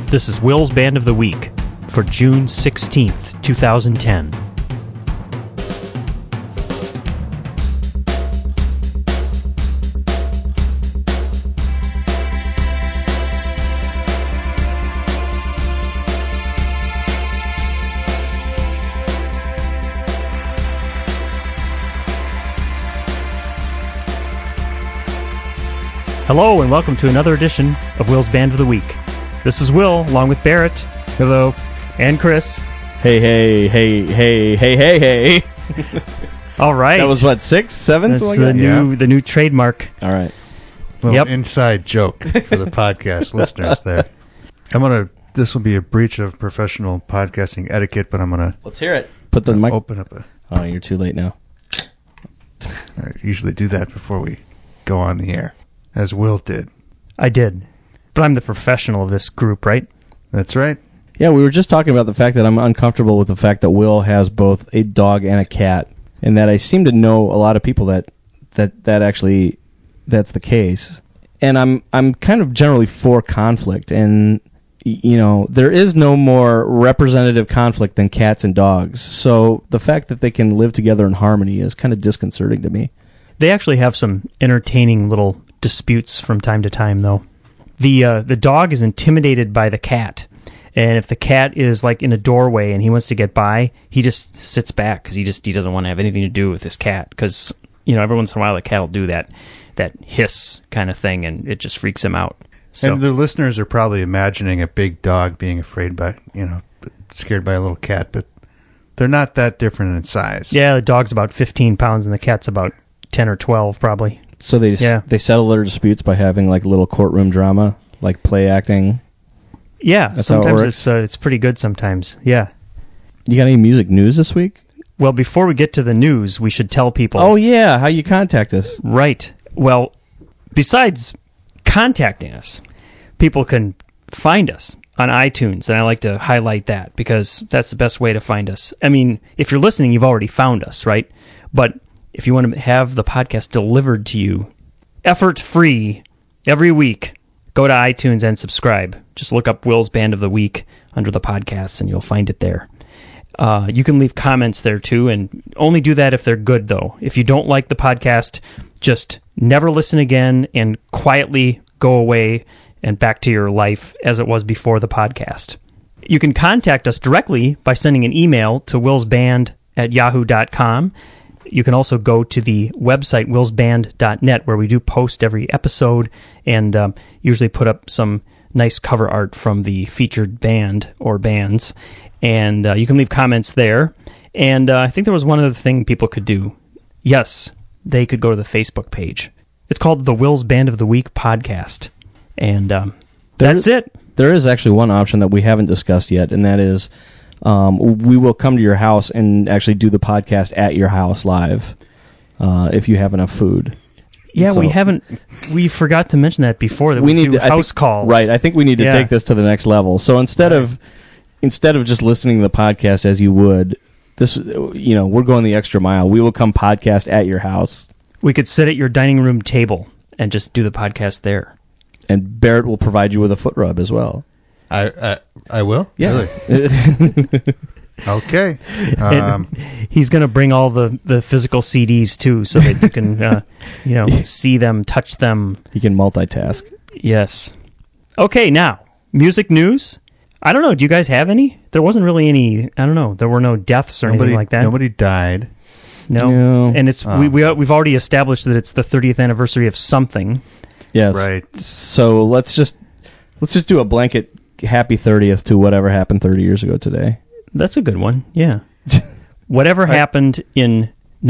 This is Will's Band of the Week for June 16th, 2010. Hello and welcome to another edition of Will's Band of the Week. This is Will, along with Barrett. Hello. And Chris. Hey, hey, hey, hey, hey, hey, hey. All right. That was what, 6, 7? That's Something like the new trademark. All right. Little inside joke for the podcast listeners there. This will be a breach of professional podcasting etiquette, but I'm going to... Let's hear it. Put the mic... Open up a... Oh, you're too late now. I usually do that before we go on the air, as Will did. I did. But I'm the professional of this group, right? That's right. Yeah, we were just talking about the fact that I'm uncomfortable with the fact that Will has both a dog and a cat, and that I seem to know a lot of people that actually that's the case. And I'm kind of generally for conflict, and you know, there is no more representative conflict than cats and dogs. So the fact that they can live together in harmony is kind of disconcerting to me. They actually have some entertaining little disputes from time to time, though. The dog is intimidated by the cat, and if the cat is like in a doorway and he wants to get by, he just sits back because he doesn't want to have anything to do with this cat. Because every once in a while the cat will do that hiss kind of thing, and it just freaks him out. So, and the listeners are probably imagining a big dog being scared by a little cat, but they're not that different in size. Yeah, the dog's about 15 pounds and the cat's about 10 or 12 probably. So they settle their disputes by having like little courtroom drama, like play acting. Yeah, that's sometimes it's pretty good sometimes. Yeah. You got any music news this week? Well, before we get to the news, we should tell people. Oh yeah, how you contact us. Right. Well, besides contacting us, people can find us on iTunes, and I like to highlight that because that's the best way to find us. I mean, if you're listening, you've already found us, right? But if you want to have the podcast delivered to you, effort-free, every week, go to iTunes and subscribe. Just look up Will's Band of the Week under the podcasts, and you'll find it there. You can leave comments there, too, and only do that if they're good, though. If you don't like the podcast, just never listen again and quietly go away and back to your life as it was before the podcast. You can contact us directly by sending an email to willsband@yahoo.com. You can also go to the website willsband.net, where we do post every episode and usually put up some nice cover art from the featured band or bands. And you can leave comments there. And I think there was one other thing people could do. Yes, they could go to the Facebook page. It's called the Will's Band of the Week podcast. And that's it. There is actually one option that we haven't discussed yet, and that is we will come to your house and actually do the podcast at your house live if you have enough food. Yeah, so, we forgot to mention that before, that we need do house calls. Right, I think we need to take this to the next level. So instead of just listening to the podcast as you would, we're going the extra mile. We will come podcast at your house. We could sit at your dining room table and just do the podcast there. And Barrett will provide you with a foot rub as well. I will? Yeah. Really? Okay. He's going to bring all the physical CDs, too, so that you can see them, touch them. He can multitask. Yes. Okay, now, music news. I don't know. Do you guys have any? There wasn't really any. I don't know. There were no deaths or anything like that. Nobody died. No. And it's we've already established that it's the 30th anniversary of something. Yes. Right. So let's just do a blanket happy 30th to whatever happened 30 years ago today. That's a good one. Yeah. Whatever happened in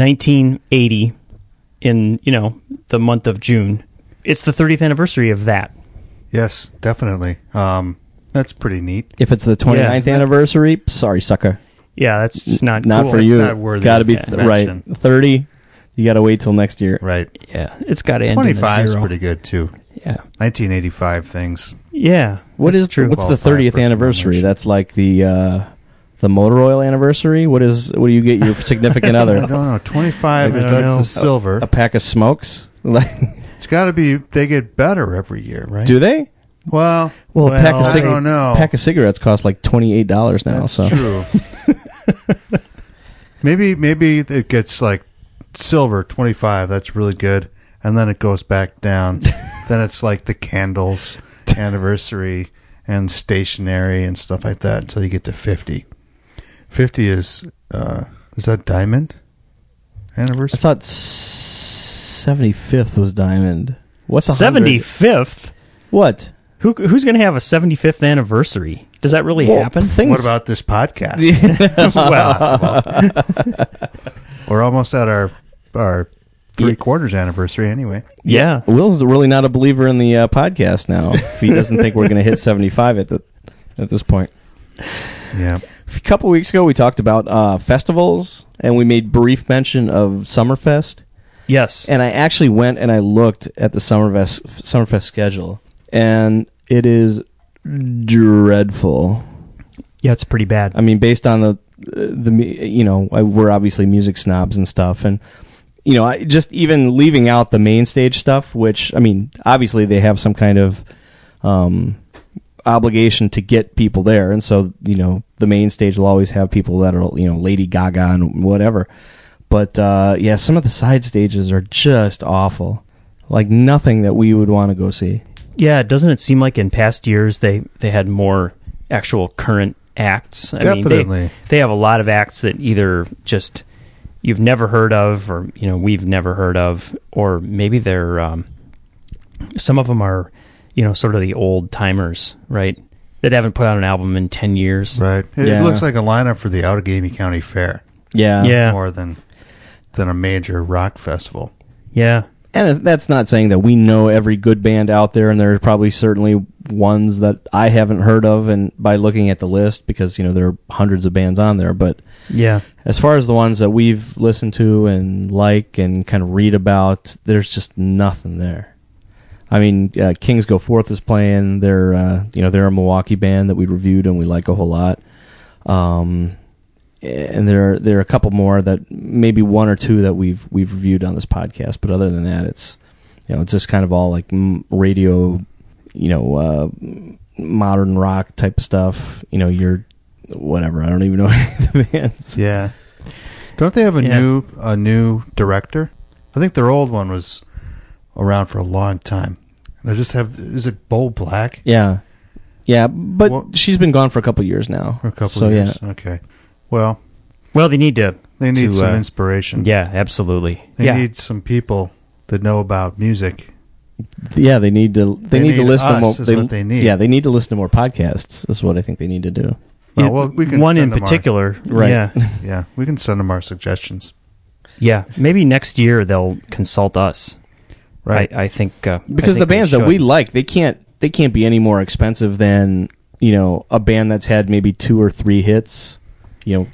1980 in, the month of June. It's the 30th anniversary of that. Yes, definitely. That's pretty neat. If it's the 29th anniversary, sorry, sucker. Yeah, that's just not cool. For you. It's not worthy. Got to be right. 30. You got to wait till next year. Right. Yeah, it's got to end 25 in a 0. is pretty good too. Yeah. 1985 things. Yeah. What's the 30th anniversary? That's like the motor oil anniversary. What do you get your significant other? I don't know. 25 that's the silver. A pack of smokes. It's got to be. They get better every year, right? Do they? Well, Well, a pack of I don't know. pack of cigarettes costs like $28 now. That's so true. maybe it gets like silver 25. That's really good, and then it goes back down. Then it's like the candles anniversary and stationery and stuff like that until you get to 50. 50 is that diamond anniversary? I thought 75th was diamond. What's 75th? What? Who's going to have a 75th anniversary? Does that really happen? What about this podcast? Well, We're almost at our 3/4 anniversary anyway. yeah. Will's really not a believer in the podcast now. If he doesn't think we're going to hit 75 at this point. Yeah. A couple weeks ago, we talked about festivals, and we made brief mention of Summerfest. Yes. And I actually went and I looked at the Summerfest schedule, and it is dreadful. Yeah, it's pretty bad. I mean, based on we're obviously music snobs and stuff, and just even leaving out the main stage stuff, which I mean, obviously they have some kind of obligation to get people there, and so the main stage will always have people that are Lady Gaga and whatever. But some of the side stages are just awful, like nothing that we would want to go see. Yeah, doesn't it seem like in past years they had more actual current acts? I Definitely. mean, they have a lot of acts that either just you've never heard of, or we've never heard of, or maybe they're some of them are sort of the old timers, right? That haven't put out an album in 10 years. Right. It Yeah. looks like a lineup for the Outagamie County Fair. Yeah. More than a major rock festival. Yeah. And that's not saying that we know every good band out there, and there are probably certainly ones that I haven't heard of, and by looking at the list, because there are hundreds of bands on there. But Yeah. as far as the ones that we've listened to and like and kind of read about, there's just nothing there. I mean, Kings Go Forth is playing. They're a Milwaukee band that we reviewed and we like a whole lot. And there are a couple more, that maybe one or two that we've reviewed on this podcast, but other than that, it's it's just kind of all like radio, modern rock type of stuff. You're whatever. I don't even know any of the bands. Yeah. Don't they have a new director? I think their old one was around for a long time. And I just have, is it Bo Black? Yeah, but she's been gone for a couple of years now. For a couple of years. Yeah. Okay. Well, they need some inspiration. Yeah, absolutely. They need some people that know about music. Yeah, they need to listen to more. What they need. Yeah, they need to listen to more podcasts. Is what I think they need to do. Well, we can one send in them particular, Right. Yeah, Yeah, we can send them our suggestions. yeah. Maybe next year they'll consult us. Right. I think Because the bands that we like, they can't be any more expensive than a band that's had maybe 2 or 3 hits. Yeah,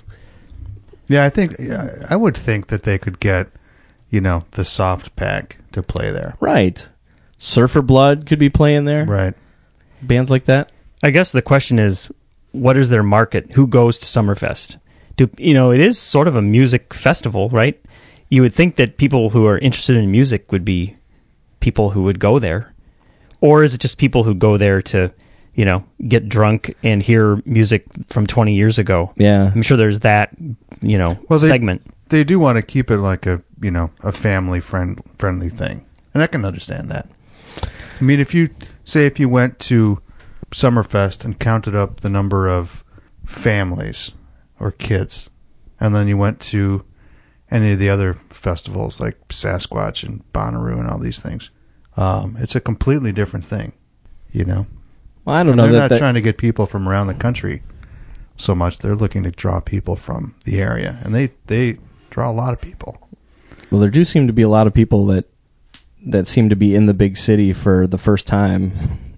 I would think that they could get, the soft pack to play there. Right. Surfer Blood could be playing there. Right. Bands like that. I guess the question is, what is their market? Who goes to Summerfest? It is sort of a music festival, right? You would think that people who are interested in music would be people who would go there. Or is it just people who go there to, get drunk and hear music from 20 years ago? Yeah. I'm sure there's that, segment. They do want to keep it like a family friendly thing. And I can understand that. I mean, if you went to Summerfest and counted up the number of families or kids, and then you went to any of the other festivals like Sasquatch and Bonnaroo and all these things, it's a completely different thing, Well, I don't know. They're not trying to get people from around the country so much. They're looking to draw people from the area, and they draw a lot of people. Well, there do seem to be a lot of people that seem to be in the big city for the first time.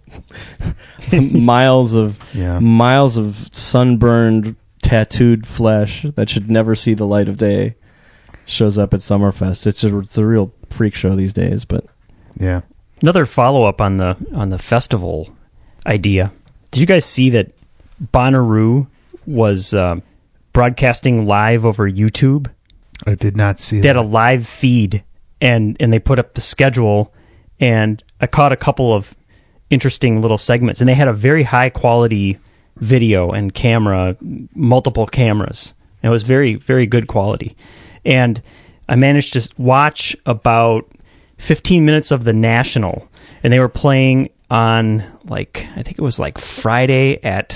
miles of sunburned, tattooed flesh that should never see the light of day shows up at Summerfest. It's a real freak show these days. But yeah, another follow up on the festival idea. Did you guys see that Bonnaroo was broadcasting live over YouTube? I did not see They had a live feed, and they put up the schedule, and I caught a couple of interesting little segments, and they had a very high quality video and camera, multiple cameras. It was very, very good quality. And I managed to watch about 15 minutes of the National, and they were playing on, like, I think it was like Friday at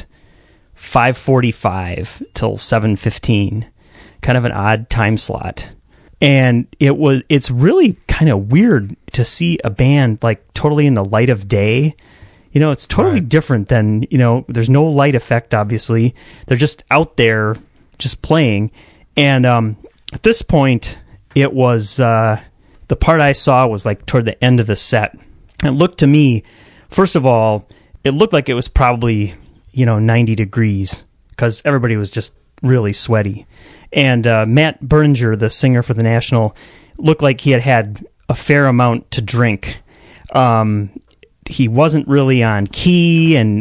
5:45 till 7:15, kind of an odd time slot. And it's really kind of weird to see a band like totally in the light of day. You know, it's totally different than, you know, there's no light effect, obviously. They're just out there just playing. And at this point, it was, the part I saw was like toward the end of the set. It looked to me, first of all, it looked like it was probably, 90 degrees because everybody was just really sweaty. And Matt Berninger, the singer for the National, looked like he had a fair amount to drink. He wasn't really on key, and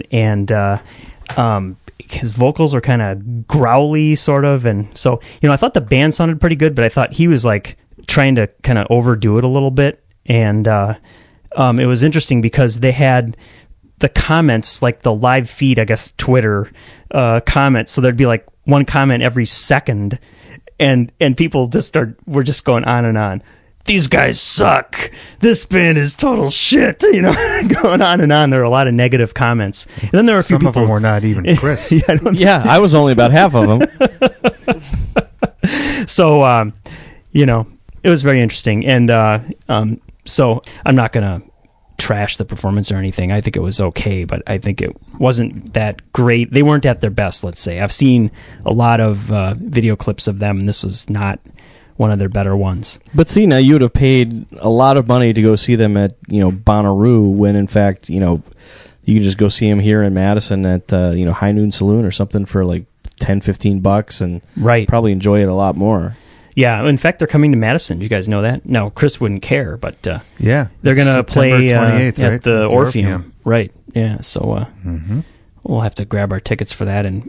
his vocals were kind of growly, sort of. And so, I thought the band sounded pretty good, but I thought he was like trying to kind of overdo it a little bit. And it was interesting because they had the comments, like the live feed, I guess, Twitter comments. So there'd be like one comment every second, and people were just going on and on. These guys suck. This band is total shit. Going on and on. There were a lot of negative comments. And then there were a few Some of them were not even Chris. I was only about half of them. So, it was very interesting. And so I'm not going to trash the performance or anything. I think it was okay, but I think it wasn't that great. They weren't at their best, let's say. I've seen a lot of video clips of them, and this was not one of their better ones. But see, now you would have paid a lot of money to go see them at, Bonnaroo, when in fact, you can just go see them here in Madison at, High Noon Saloon or something for like $10-15 and probably enjoy it a lot more. Yeah, in fact, they're coming to Madison. Do you guys know that? No, Chris wouldn't care, but they're going to play 28th, at right? the Orpheum. Right, yeah, so we'll have to grab our tickets for that, and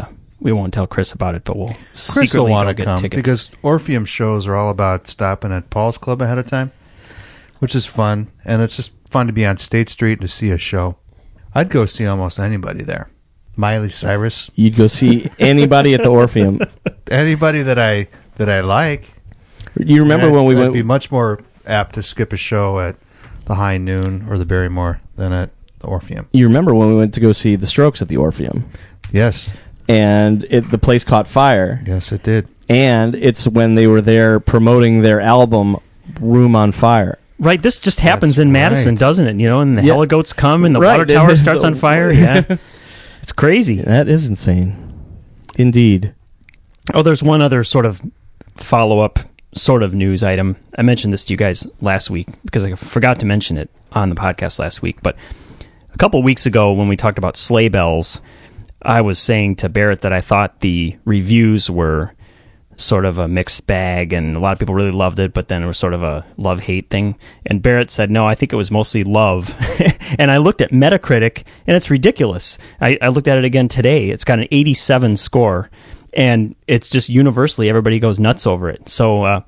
we won't tell Chris about it, but we'll secretly want to get come tickets. because Orpheum shows are all about stopping at Paul's Club ahead of time, which is fun, and it's just fun to be on State Street to see a show. I'd go see almost anybody there. Miley Cyrus. You'd go see anybody at the Orpheum. Anybody that I like. You remember when we I'd went? be much more apt to skip a show at the High Noon or the Barrymore than at the Orpheum. You remember when we went to go see the Strokes at the Orpheum? Yes. And the place caught fire. Yes, it did. And it's when they were there promoting their album, Room on Fire. Right, this just happens That's in Madison, right. doesn't it? And the heligoats come, and the water tower starts on fire. Yeah, it's crazy. That is insane. Indeed. Oh, there's one other sort of follow-up sort of news item. I mentioned this to you guys last week because I forgot to mention it on the podcast last week. But a couple weeks ago when we talked about Sleigh Bells, I was saying to Barrett that I thought the reviews were sort of a mixed bag, and a lot of people really loved it, but then it was sort of a love-hate thing. And Barrett said, no, I think it was mostly love. And I looked at Metacritic, and it's ridiculous. I looked at it again today. It's got an 87 score, and it's just universally, everybody goes nuts over it. So,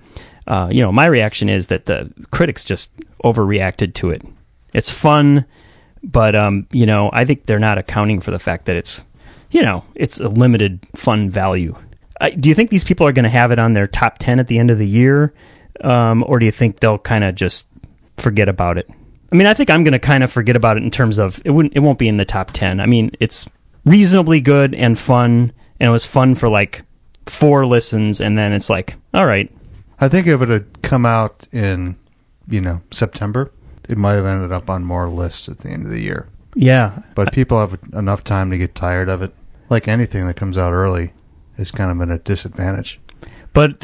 my reaction is that the critics just overreacted to it. It's fun, but, I think they're not accounting for the fact that it's a limited fun value. Do you think these people are going to have it on their top 10 at the end of the year? Or do you think they'll kind of just forget about it? I mean, I think I'm going to kind of forget about it in terms of it won't be in the top 10. I mean, it's reasonably good and fun, and it was fun for like 4 listens, and then it's like, all right. I think if it had come out in, September, it might have ended up on more lists at the end of the year. Yeah. But people have enough time to get tired of it. Like anything that comes out early is kind of at a disadvantage. But,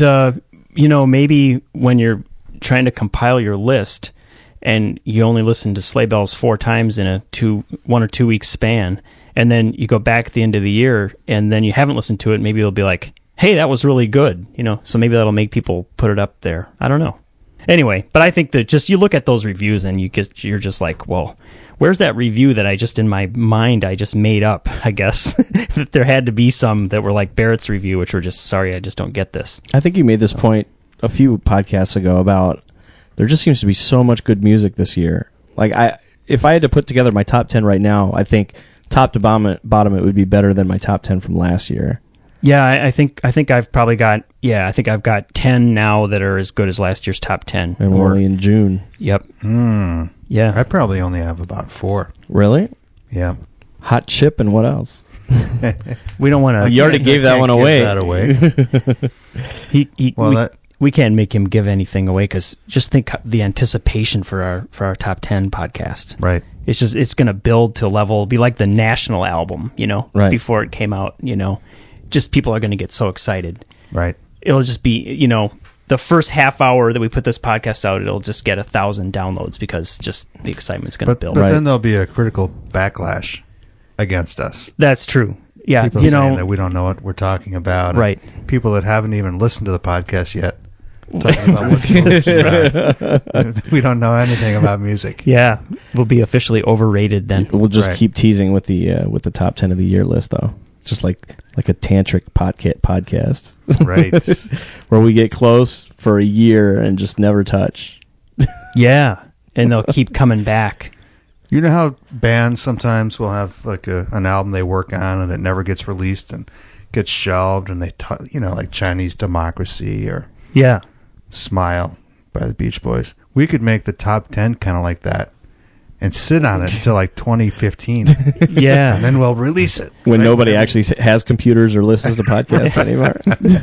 maybe when you're trying to compile your list and you only listen to Sleigh Bells 4 times in a 1 or 2 week span, and then you go back at the end of the year and then you haven't listened to it, maybe you'll be like, hey, that was really good, so maybe that'll make people put it up there. I don't know. Anyway, but I think that just you look at those reviews and you're just like, well, where's that review that I just in my mind I just made up, I guess? That there had to be some that were like Barrett's review, which were just, sorry, I just don't get this. I think you made this point a few podcasts ago about there just seems to be so much good music this year. Like if I had to put together my top 10 right now, I think top to bottom it would be better than my top 10 from last year. Yeah, I think I've probably got I think I've got 10 now that are as good as last year's top 10. And we're only in June. Yep. Yeah. I probably only have about 4. Really? Yeah. Hot Chip and what else? We don't want to. You already gave that one away. We can't make him give anything away because just think the anticipation for our top 10 podcast. Right. It's going to build to a level, be like the national album, right. before it came out, just people are going to get so excited. Right. It'll just be, the first half hour that we put this podcast out, it'll just get 1,000 downloads because just the excitement's going to build. But then there'll be a critical backlash against us. That's true. Yeah. People saying that we don't know what we're talking about. Right. People that haven't even listened to the podcast yet. Talking about what the we don't know anything about music. Yeah, we'll be officially overrated then. We'll just keep teasing with the top 10 of the year list, though. Just like a tantric podcast, right? Where we get close for a year and just never touch. Yeah, and they'll keep coming back. You know how bands sometimes will have like an album they work on and it never gets released and gets shelved, and they like Chinese Democracy or Smile by the Beach Boys. We could make the top 10 kind of like that and sit on it until like 2015. Yeah. And then we'll release it. When nobody actually has computers or listens to podcasts anymore.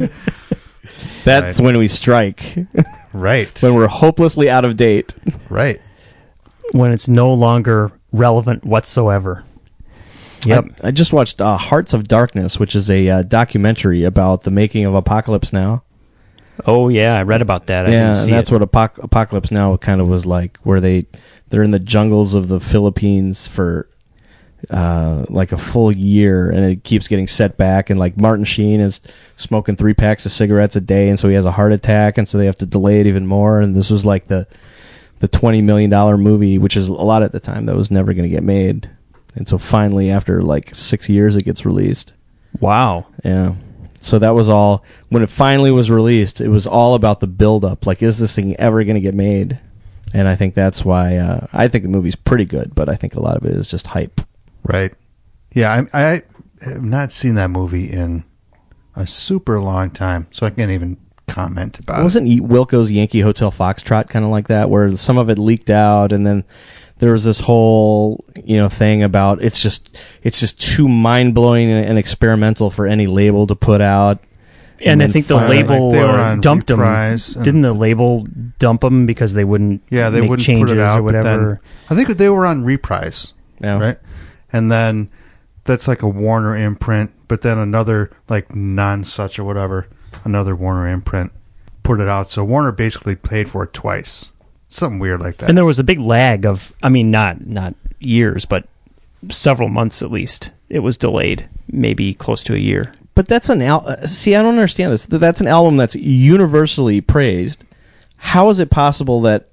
That's when we strike. Right. When we're hopelessly out of date. Right. When it's no longer relevant whatsoever. Yep. I just watched Hearts of Darkness, which is a documentary about the making of Apocalypse Now. Oh, yeah, I read about that. I didn't see that's what Apocalypse Now kind of was like, where they're in the jungles of the Philippines for like a full year, and it keeps getting set back, and like Martin Sheen is smoking 3 packs of cigarettes a day, and so he has a heart attack, and so they have to delay it even more, and this was like the $20 million movie, which is a lot at the time, that was never going to get made. And so finally, after like 6 years, it gets released. Wow. Yeah. So that was all, when it finally was released, it was all about the build-up. Like, is this thing ever going to get made? And I think that's why, I think the movie's pretty good, but I think a lot of it is just hype. Right. Yeah, I have not seen that movie in a super long time, so I can't even comment about it. Wasn't Wilco's Yankee Hotel Foxtrot kind of like that, where some of it leaked out, and then there was this whole thing about it's just too mind-blowing and experimental for any label to put out. And I think the label dumped them. Didn't the label dump them because they wouldn't make changes put it out, or whatever? I think they were on Reprise, right? And then that's like a Warner imprint, but then another like Non-Such or whatever, another Warner imprint put it out. So Warner basically paid for it twice. Something weird like that. And there was a big lag of, not years, but several months at least. It was delayed, maybe close to a year. But that's see, I don't understand this. That's an album that's universally praised. How is it possible that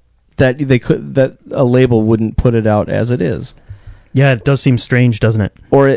a label wouldn't put it out as it is? Yeah, it does seem strange, doesn't it? Or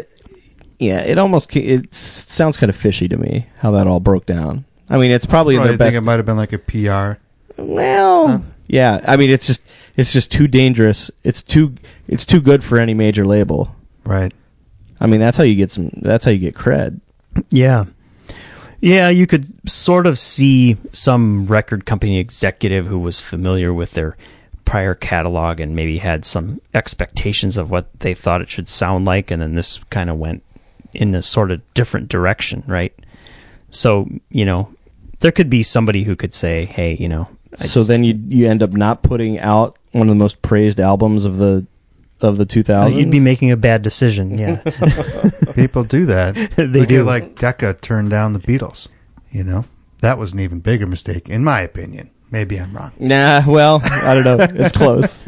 it sounds kind of fishy to me how that all broke down. I mean, it's probably the best. I think it might have been like a PR. Well, yeah. I mean, it's just too dangerous. It's too good for any major label. Right. I mean, that's how you get cred. Yeah. Yeah, you could sort of see some record company executive who was familiar with their prior catalog and maybe had some expectations of what they thought it should sound like, and then this kind of went in a sort of different direction, right? So, there could be somebody who could say, hey, So then you end up not putting out one of the most praised albums of the 2000s? You'd be making a bad decision, yeah. People do that. They do. Like Decca turned down the Beatles, That was an even bigger mistake, in my opinion. Maybe I'm wrong. Nah, well, I don't know. It's close.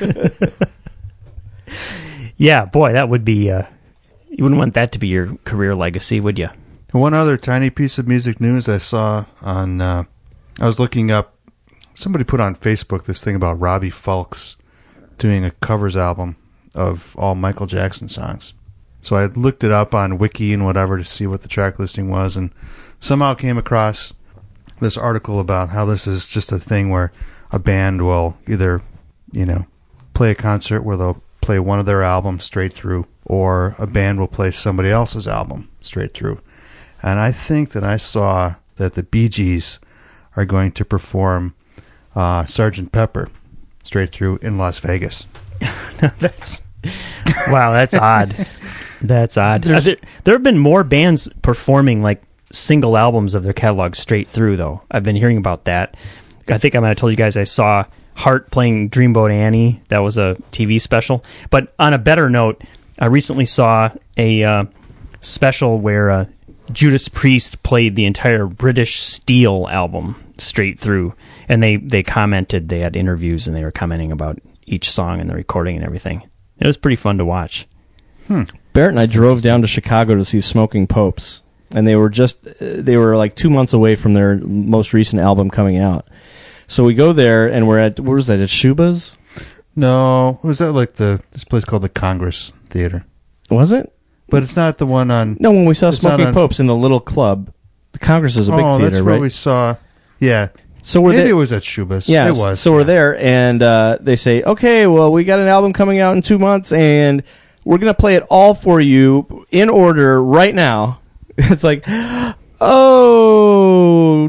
Yeah, boy, that would be... you wouldn't want that to be your career legacy, would you? One other tiny piece of music news I saw on... I was looking up... Somebody put on Facebook this thing about Robbie Fulks doing a covers album of all Michael Jackson songs. So I looked it up on Wiki and whatever to see what the track listing was, and somehow came across this article about how this is just a thing where a band will either, play a concert where they'll play one of their albums straight through, or a band will play somebody else's album straight through. And I think that I saw that the Bee Gees are going to perform Sgt. Pepper straight through in Las Vegas. That's odd. That's odd. There have been more bands performing like single albums of their catalog straight through, though. I've been hearing about that. I think I might have told you guys I saw Heart playing Dreamboat Annie. That was a TV special. But on a better note, I recently saw a special where Judas Priest played the entire British Steel album straight through. And they commented, they had interviews, and they were commenting about each song and the recording and everything. It was pretty fun to watch. Barrett and I drove down to Chicago to see Smoking Popes, and they were like 2 months away from their most recent album coming out. So we go there, and we're at, what was that, at Shuba's? No, was that like this place called the Congress Theater? Was it? But it's not the one on... No, when we saw Smoking Popes in the little club, the Congress is a big theater, that's right? where we saw... Yeah. So Maybe it was at Shuba's. Yeah, it was. So we're there, and they say, okay, well, we got an album coming out in 2 months, and we're going to play it all for you in order right now. It's like, oh,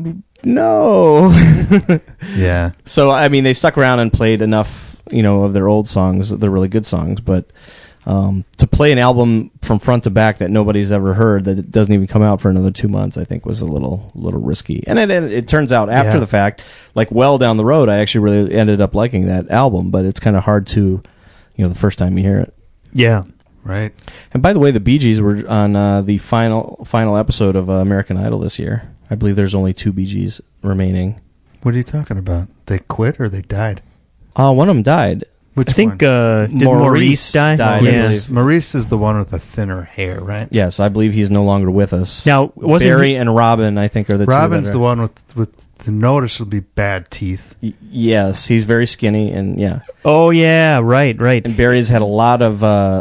no. Yeah. So, I mean, they stuck around and played enough, of their old songs, the really good songs, but to play an album from front to back that nobody's ever heard, that it doesn't even come out for another 2 months, I think was a little risky. And it turns out after the fact, like well down the road, I actually really ended up liking that album, but it's kind of hard to, the first time you hear it. Yeah. Right. And by the way, the Bee Gees were on the final episode of American Idol this year. I believe there's only 2 Bee Gees remaining. What are you talking about? They quit or they died? One of them died. Which I think one? Did Maurice die? died, Yeah. I believe. Maurice is the one with the thinner hair, right? Yes, I believe he's no longer with us. Now, wasn't Barry and Robin, I think, are the Robin's two. the one with the noticeably bad teeth. Yes, he's very skinny, and yeah. Oh yeah, right. And Barry's had a lot of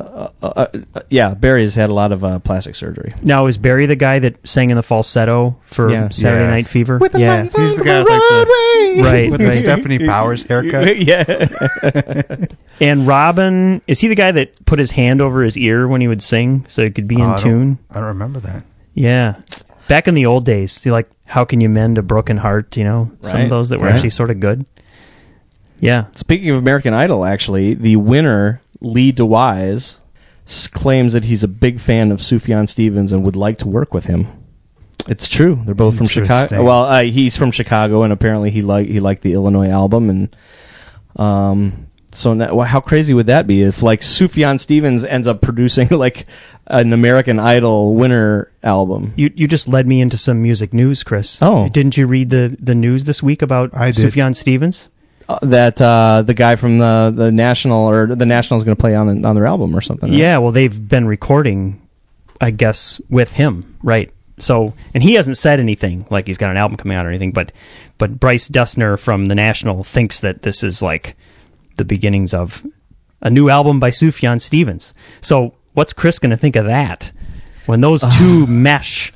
Barry's had a lot of plastic surgery. Now, is Barry the guy that sang in the falsetto for Saturday Night Fever? With the lights He's on the guy Broadway! with the Stephanie Powers haircut. Yeah. And Robin, is he the guy that put his hand over his ear when he would sing so he could be in tune? I don't remember that. Yeah. Back in the old days, like How Can You Mend a Broken Heart, some of those that were actually sort of good. Yeah. Speaking of American Idol, actually, the winner, Lee DeWise, claims that he's a big fan of Sufjan Stevens and would like to work with him. It's true. They're both from Chicago. Well, he's from Chicago, and apparently he liked the Illinois album, and so now, how crazy would that be if like Sufjan Stevens ends up producing like an American Idol winner album? You just led me into some music news, Chris. Oh, didn't you read the news this week about Sufjan Stevens? That the guy from the National or the National is going to play on their album or something. Right? Yeah, well, they've been recording, I guess, with him, right? So, and he hasn't said anything like he's got an album coming out or anything, but Bryce Dessner from the National thinks that this is like the beginnings of a new album by Sufjan Stevens. So, what's Chris going to think of that when those two mesh?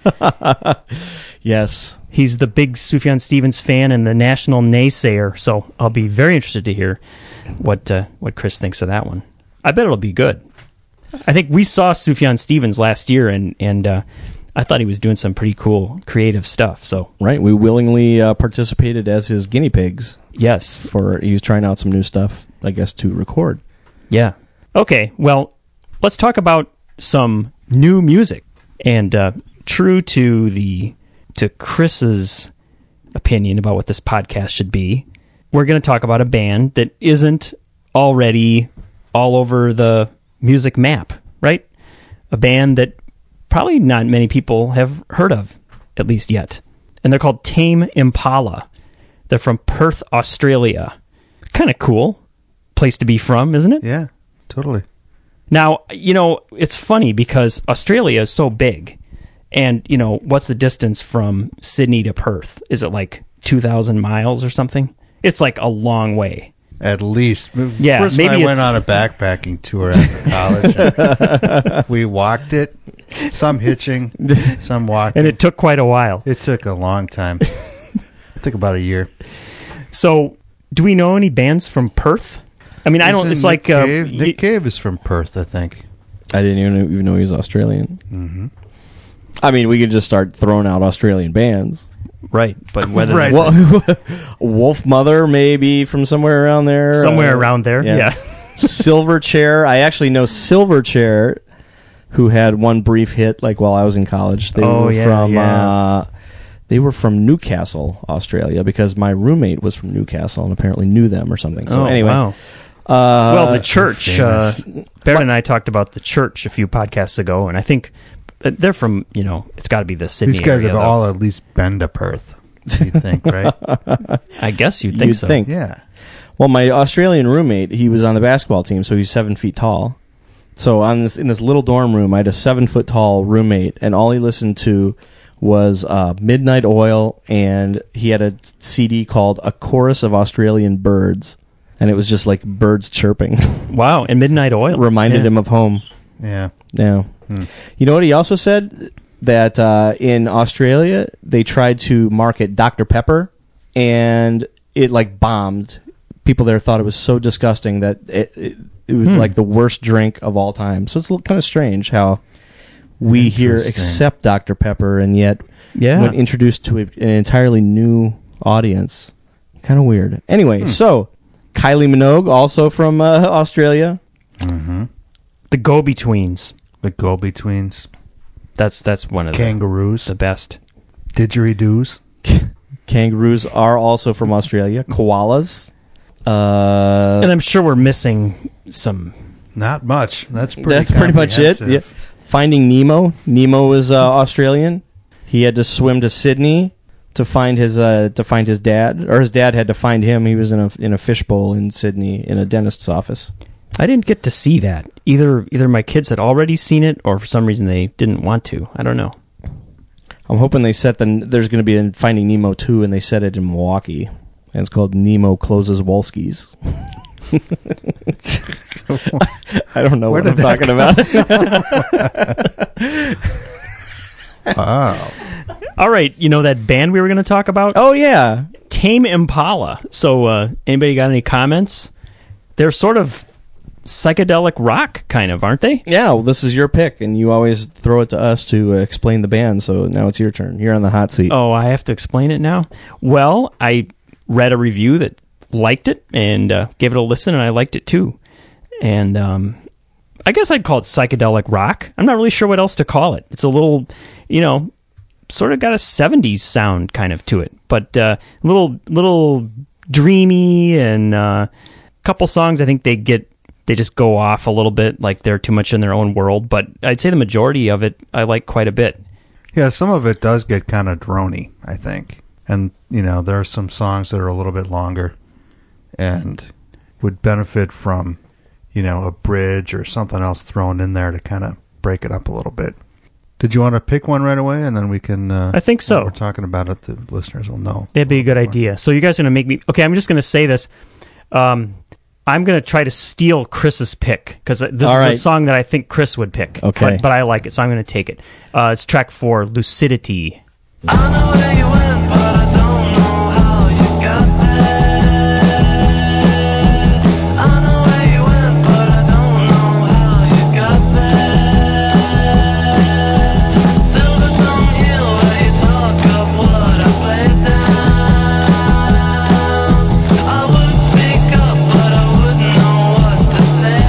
Yes. He's the big Sufjan Stevens fan and the National naysayer, so I'll be very interested to hear what Chris thinks of that one. I bet it'll be good. I think we saw Sufjan Stevens last year, and I thought he was doing some pretty cool creative stuff. So right, we willingly participated as his guinea pigs. Yes, he was trying out some new stuff, I guess, to record. Yeah. Okay. Well, let's talk about some new music, and true to Chris's opinion about what this podcast should be, we're going to talk about a band that isn't already all over the music map, right? A band that probably not many people have heard of, at least yet. And they're called Tame Impala. They're from Perth, Australia. Kind of cool place to be from, isn't it? Yeah, totally. Now, it's funny because Australia is so big. And, what's the distance from Sydney to Perth? Is it like 2,000 miles or something? It's like a long way. At least. Yeah, Chris maybe and I went on a backpacking tour after college. We walked it, some hitching, some walking. And it took quite a while. It took a long time. It took about a year. So, do we know any bands from Perth? I mean, I don't. Isn't It's Nick like Cave? Nick Cave is from Perth, I think. I didn't even know he was Australian. Mm-hmm. I mean, we could just start throwing out Australian bands. right, but whether Right. Well, Wolf Mother, maybe from somewhere around there. somewhere around there, yeah. Silverchair. I actually know Silverchair, who had one brief hit like while I was in college. They Oh, were yeah, from yeah. they were from Newcastle, Australia, because my roommate was from Newcastle and apparently knew them or something. So oh, anyway, wow. uh, Well, the church. famous. Barrett and I talked about the church a few podcasts ago, and I think they're from. It's got to be the Sydney These guys area, have though. all at least been to Perth. You'd think, right? I guess you'd think you'd so. think. Yeah. Well, my Australian roommate, he was on the basketball team, so he's 7 feet tall. So in this little dorm room, I had a 7 foot tall roommate, and all he listened to was Midnight Oil, and he had a CD called A Chorus of Australian Birds, and it was just like birds chirping. Wow, and Midnight Oil Reminded Yeah. him of home. Yeah. Yeah. You know what he also said? That in Australia, they tried to market Dr. Pepper, and it like bombed. People there thought it was so disgusting that it was like the worst drink of all time. So it's kind of strange how we here Interesting. accept Dr. Pepper, and yet Yeah. when introduced to an entirely new audience, kind of weird. Anyway, so Kylie Minogue, also from Australia. Mm-hmm. The Go-Betweens. The Go-Betweens. That's one of Kangaroos. the best. Didgeridoos. Kangaroos are also from Australia. Koalas. And I'm sure we're missing some. Not much. That's pretty That's pretty much it. comprehensive. Yeah. Finding Nemo. Nemo is Australian. He had to swim to Sydney to find his dad, or his dad had to find him. He was in a fishbowl in Sydney in a dentist's office. I didn't get to see that. Either my kids had already seen it, or for some reason they didn't want to. I don't know. I'm hoping they set there's going to be a Finding Nemo 2, and they set it in Milwaukee, and it's called Nemo Closes Wolski's. I don't know Where what I'm did that talking about. Wow. All right, you know that band we were going to talk about? Oh yeah, Tame Impala. So, anybody got any comments? They're sort of psychedelic rock, kind of, aren't they? yeah. Well, this is your pick, and you always throw it to us to explain the band. So now it's your turn. You're on the hot seat. Oh, I have to explain it now? Well, I read a review that liked it and gave it a listen, and I liked it too. And I guess I'd call it psychedelic rock. I'm not really sure what else to call it. It's a little, sort of got a 70s sound kind of to it, but little dreamy, and a couple songs I think they just go off a little bit, like they're too much in their own world, but I'd say the majority of it I like quite a bit. Yeah, some of it does get kind of droney, I think. And, there are some songs that are a little bit longer and would benefit from, a bridge or something else thrown in there to kind of break it up a little bit. Did you want to pick one right away, and then we can... I think so. When we're talking about it, the listeners will know. That'd be a good idea. So you guys are going to make me... Okay, I'm just going to say this. I'm going to try to steal Chris's pick, because this All is right. a song that I think Chris would pick. Okay. But I like it, so I'm going to take it. It's track 4, Lucidity. I know where you went, but I don't know how you got there. I know where you went, but I don't know how you got there. Silver Tongue Hill, where you talk of what I played down. I would speak up, but I wouldn't know what to say.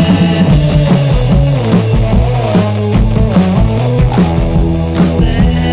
Say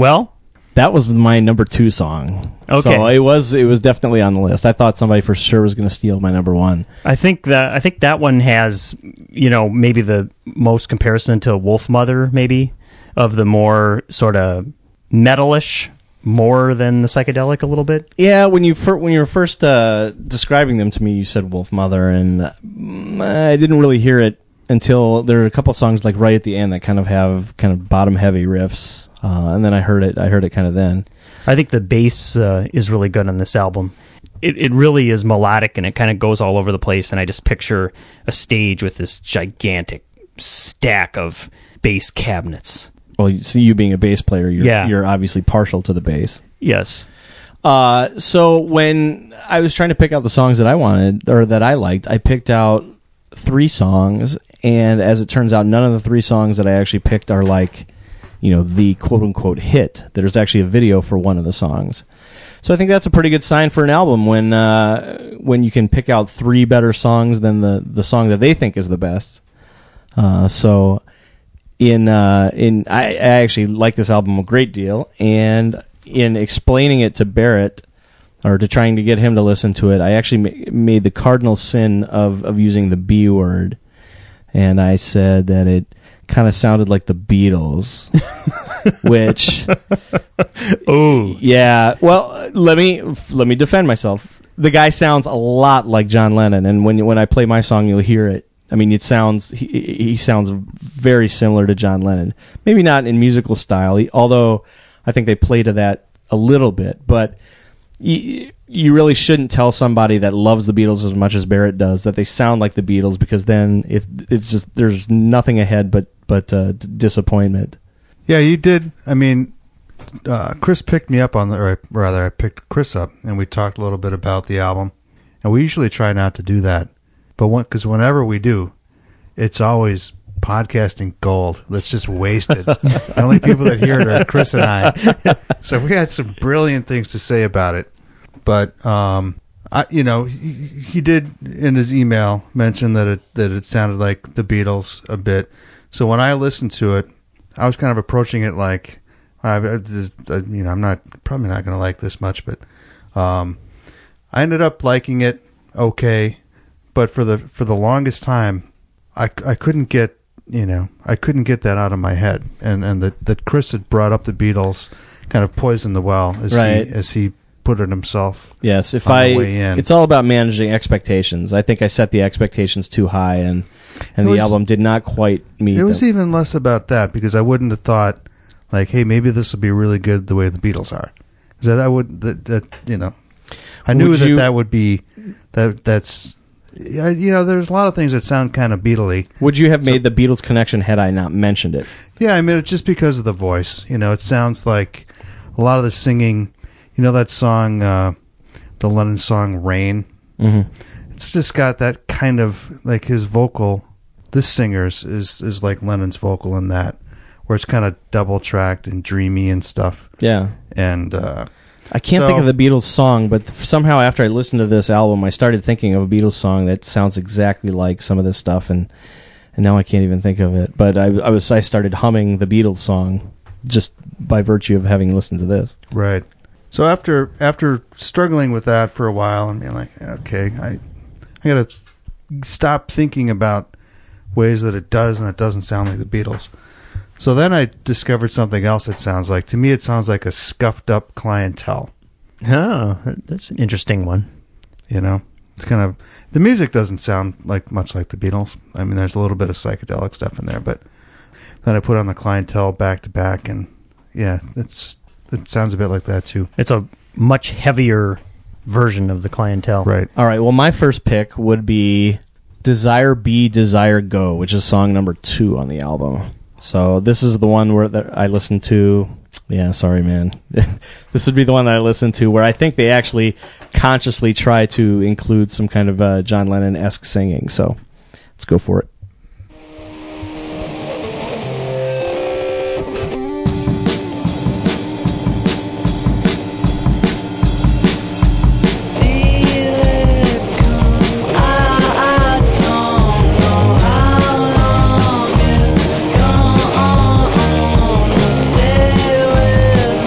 Well, That was my number 2 song. Okay. So it was definitely on the list. I thought somebody for sure was going to steal my number 1. I think that one has, maybe the most comparison to Wolf Mother, maybe, of the more sort of metalish, more than the psychedelic a little bit. Yeah, when you were first describing them to me, you said Wolf Mother, and I didn't really hear it until there are a couple songs like right at the end that kind of have kind of bottom heavy riffs, and then I heard it kind of then. I think the bass is really good on this album. It really is melodic, and it kind of goes all over the place, and I just picture a stage with this gigantic stack of bass cabinets. Well, you being a bass player, Yeah. you're obviously partial to the bass. Yes. So when I was trying to pick out the songs that I wanted or that I liked, I picked out 3 songs, and as it turns out, none of the 3 songs that I actually picked are like, the quote-unquote hit. There's actually a video for one of the songs. So I think that's a pretty good sign for an album when you can pick out 3 better songs than the song that they think is the best. So I actually like this album a great deal, and in explaining it to Barrett, or to trying to get him to listen to it, I actually made the cardinal sin of using the B word, and I said that it kind of sounded like the Beatles, which, Oh, yeah. Well, let me defend myself. The guy sounds a lot like John Lennon, and when I play my song, you'll hear it. I mean, it sounds he sounds very similar to John Lennon. Maybe not in musical style, although I think they play to that a little bit. But you really shouldn't tell somebody that loves the Beatles as much as Barrett does that they sound like the Beatles, because then it's just there's nothing ahead but disappointment. Yeah, you did. I mean, Chris picked me up I picked Chris up, and we talked a little bit about the album. And we usually try not to do that, but because whenever we do, it's always podcasting gold that's just wasted. The only people that hear it are Chris and I. So we had some brilliant things to say about it, but he did in his email mention that it sounded like the Beatles a bit. So when I listened to it, I was kind of approaching it like, I'm probably not going to like this much, but I ended up liking it okay. But for the longest time, I couldn't get that out of my head, and that Chris had brought up the Beatles kind of poisoned the well as he put it himself. Yes, it's all about managing expectations. I think I set the expectations too high, and the album did not quite meet. It was even less about that, because I wouldn't have thought like, hey, maybe this will be really good the way the Beatles are. Because I knew that would be that's. There's a lot of things that sound kind of Beatle-y. Would you have made the Beatles connection had I not mentioned it? Yeah, I mean, it's just because of the voice. It sounds like a lot of the singing. That song, the Lennon song "Rain." Mm-hmm. It's just got that kind of like his vocal. This singer's is like Lennon's vocal in that, where it's kind of double tracked and dreamy and stuff. Yeah, and I can't think of the Beatles song, but somehow after I listened to this album, I started thinking of a Beatles song that sounds exactly like some of this stuff, and now I can't even think of it. But I started humming the Beatles song just by virtue of having listened to this. Right. So after struggling with that for a while and being like, okay, I got to stop thinking about ways that it does and it doesn't sound like the Beatles. So then I discovered something else it sounds like. To me, it sounds like a scuffed up Clientele. Oh, that's an interesting one. It's kind of, the music doesn't sound much like the Beatles. I mean, there's a little bit of psychedelic stuff in there, but then I put on the Clientele back to back, and yeah, it sounds a bit like that too. It's a much heavier version of the Clientele. Right. All right. Well, my first pick would be Desire Be, Desire Go, which is song number 2 on the album. So this is the one that I listened to. Yeah, sorry, man. This would be the one that I listened to where I think they actually consciously try to include some kind of John Lennon-esque singing. So let's go for it. Stay with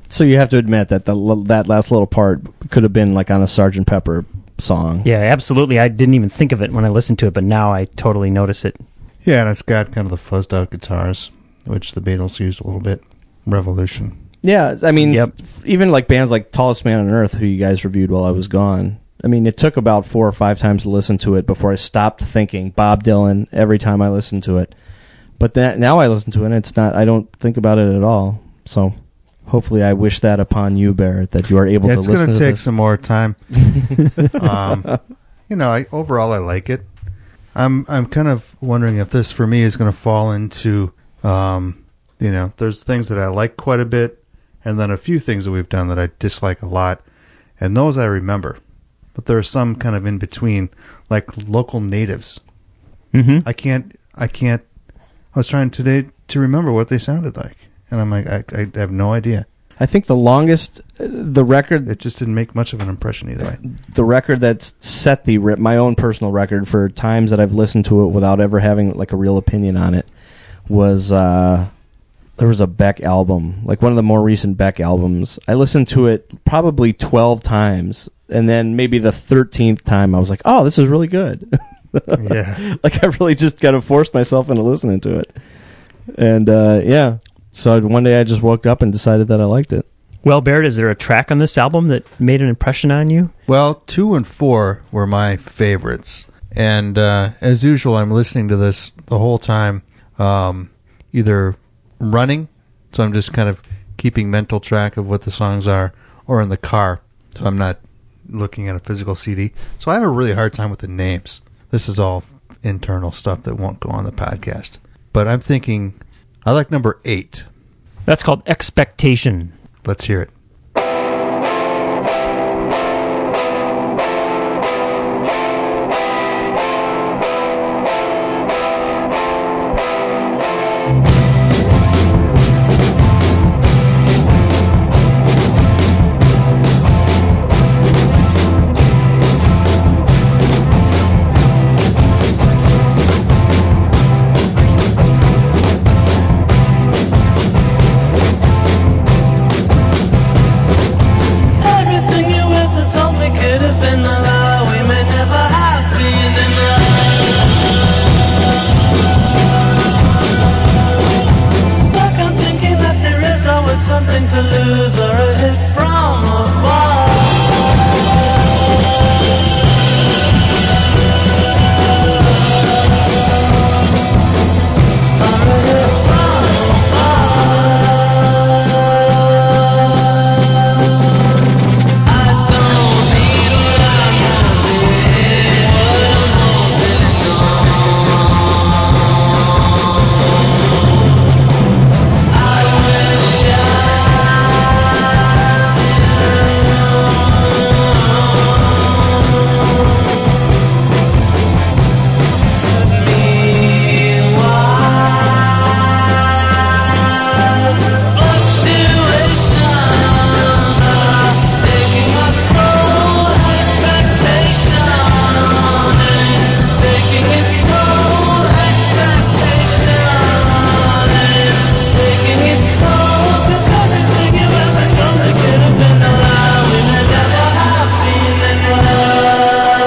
So you have to admit that that last little part could have been like on a Sgt. Pepper song. Yeah, absolutely. I didn't even think of it when I listened to it, but now I totally notice it. Yeah, and it's got kind of the fuzzed out guitars, which the Beatles used a little bit. Revolution. Yeah, I mean, Yep. even like bands like Tallest Man on Earth, who you guys reviewed while I was gone. I mean, it took about 4 or 5 times to listen to it before I stopped thinking Bob Dylan every time I listened to it. But now I listen to it, and it's not. I don't think about it at all. So hopefully, I wish that upon you, Barrett, that you are able to listen to It's going to take this. some more time. Overall, I like it. I'm kind of wondering if this for me is going to fall into, there's things that I like quite a bit, and then a few things that we've done that I dislike a lot, and those I remember. But there are some kind of in between, like local natives. Mm-hmm. I was trying today to remember what they sounded like, and I'm like, I have no idea. I think the longest, the record It just didn't make much of an impression either way. the record that's set my own personal record for times that I've listened to it without ever having like a real opinion on it was there was a Beck album, like one of the more recent Beck albums. I listened to it probably 12 times, and then maybe the 13th time I was like, oh, this is really good. Yeah. Like I really just kind of forced myself into listening to it. And so one day I just woke up and decided that I liked it. Well, Barrett, is there a track on this album that made an impression on you? Well, 2 and 4 were my favorites. And as usual, I'm listening to this the whole time, either running, so I'm just kind of keeping mental track of what the songs are, or in the car, so I'm not looking at a physical CD. So I have a really hard time with the names. This is all internal stuff that won't go on the podcast. But I'm thinking, I like number 8. That's called Expectation. Let's hear it. Everything you ever told me could have been a lie. We may never have been in love. Stuck on thinking that there is always something to lose or a hit from above. Or a hit from I don't need what I'm gonna be, what I'm hoping on. I wish Meanwhile, fluctuation, taking my soul, expectation, taking its toll, expectation, taking its toll. 'Cause everything you ever told me could have been a lie. We may never have been in love.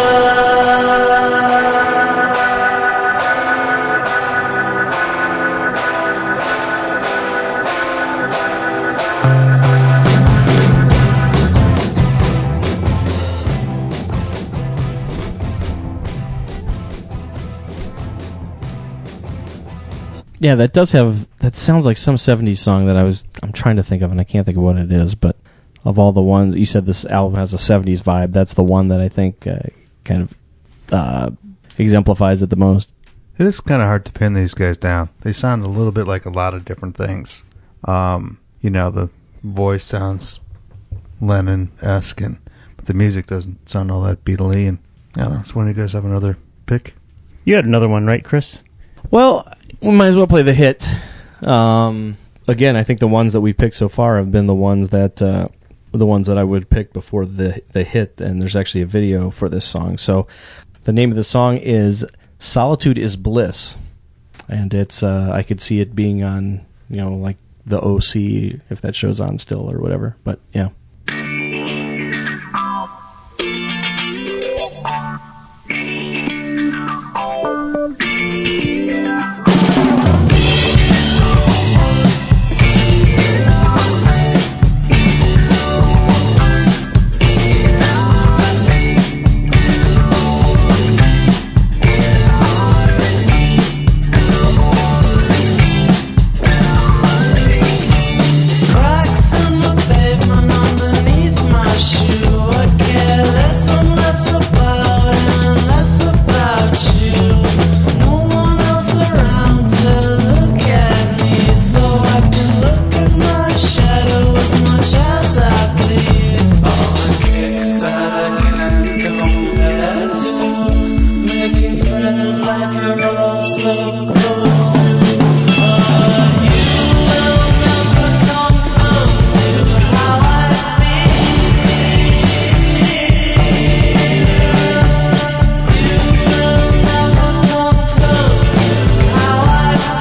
Yeah, that sounds like some 70s song that I'm trying to think of, and I can't think of what it is, but of all the ones, you said this album has a 70s vibe, that's the one that I think kind of exemplifies it the most. It is kind of hard to pin these guys down. They sound a little bit like a lot of different things. The voice sounds Lennon-esque, but the music doesn't sound all that Beatle-y. And I don't know. So, when you guys have another pick? You had another one, right, Chris? Well, we might as well play the hit. Again, I think the ones that we picked so far have been the ones that I would pick before the hit, and there's actually a video for this song. So the name of the song is Solitude is Bliss, and it's I could see it being on like the OC, if that show's on still or whatever. But yeah. Cracks in the pavement underneath my shoe. I care less and less about and less about you. No one else around to look at me, so I can look at my shadow as much as I please. All the kicks that I can't compare to, making friends like you're all so close to. You will never come close to how I feel. You will never come close to how I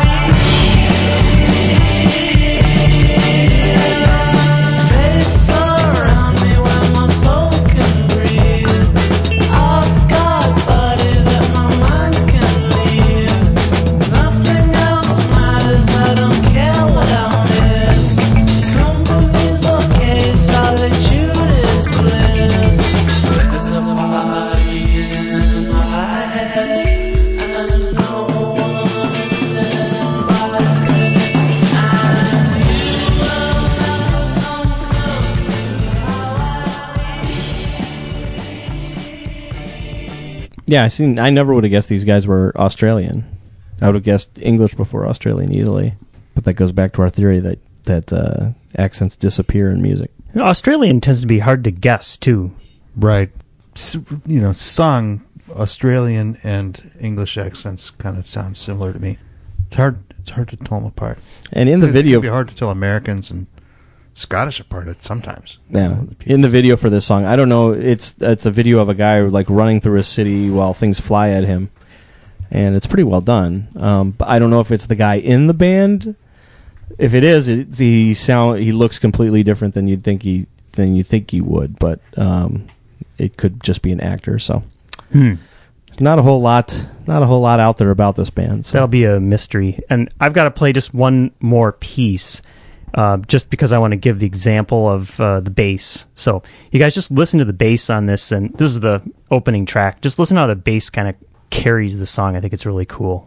feel. Space around me where my soul can breathe. I've got a body that my mind can leave. Nothing else matters, I don't care what I miss. Company's okay, solitude is bliss. There's a party in my head, and no one is in my bed. And you will never come close to how Yeah, I never would have guessed these guys were Australian. I would have guessed English before Australian easily. But that goes back to our theory that accents disappear in music. Australian tends to be hard to guess too. Right. Sung Australian and English accents kind of sound similar to me. It's hard to tell them apart. And in the It video, can be hard to tell Americans and Scottish apart sometimes. yeah, in the video for this song, I don't know. It's a video of a guy like running through a city while things fly at him, and it's pretty well done. But I don't know if it's the guy in the band. If it is, he looks completely different than you think he would. But it could just be an actor. So not a whole lot out there about this band. So. That'll be a mystery. And I've got to play just one more piece, just because I want to give the example of the bass. So you guys just listen to the bass on this, and this is the opening track. Just listen to how the bass kind of carries the song. I think it's really cool.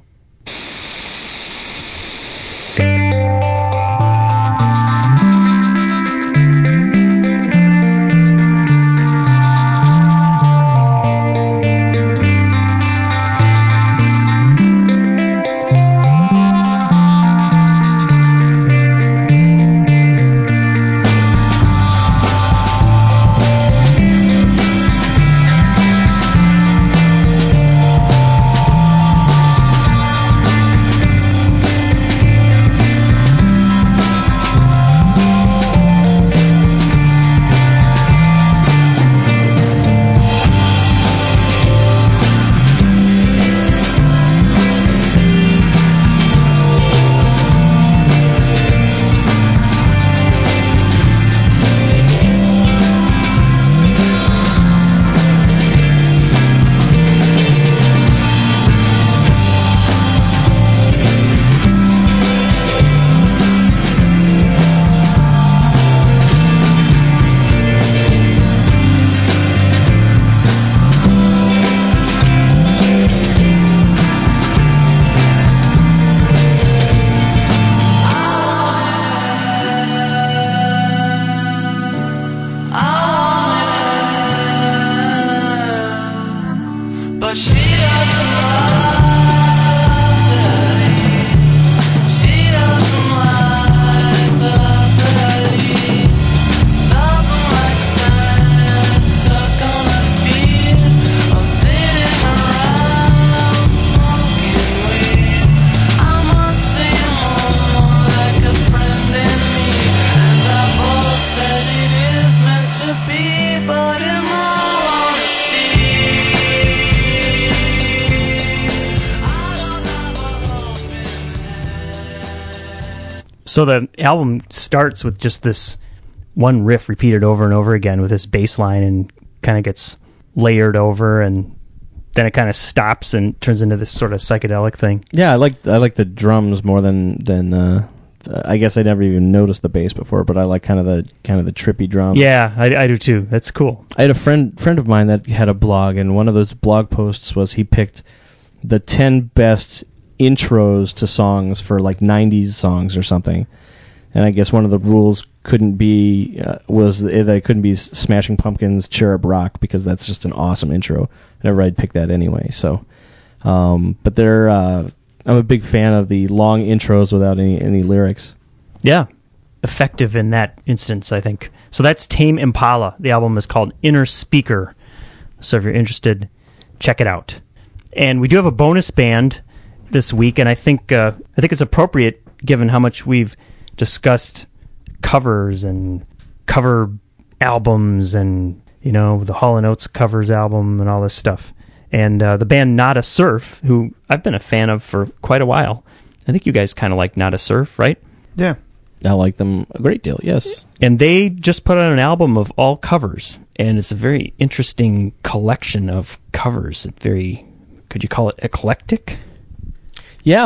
So the album starts with just this one riff repeated over and over again with this bass line, and kind of gets layered over, and then it kind of stops and turns into this sort of psychedelic thing. Yeah, I like the drums more than I guess I never even noticed the bass before, but I like kind of the trippy drums. Yeah, I do too. That's cool. I had a friend of mine that had a blog, and one of those blog posts was he picked the 10 best intros to songs for like 90s songs or something. And I guess one of the rules couldn't be was that it couldn't be Smashing Pumpkins' Cherub Rock, because that's just an awesome intro. And everybody'd pick that anyway. So, but they're I'm a big fan of the long intros without any lyrics. Yeah, effective in that instance, I think. So that's Tame Impala. The album is called Inner Speaker. So if you're interested, check it out. And we do have a bonus band this week, and I think it's appropriate given how much we've discussed covers and cover albums, and the Hall & Oates covers album and all this stuff. And the band Nada Surf, who I've been a fan of for quite a while. I think you guys kind of like Nada Surf, right? Yeah. I like them a great deal, yes. And they just put out an album of all covers, and it's a very interesting collection of covers. Could you call it eclectic? Yeah,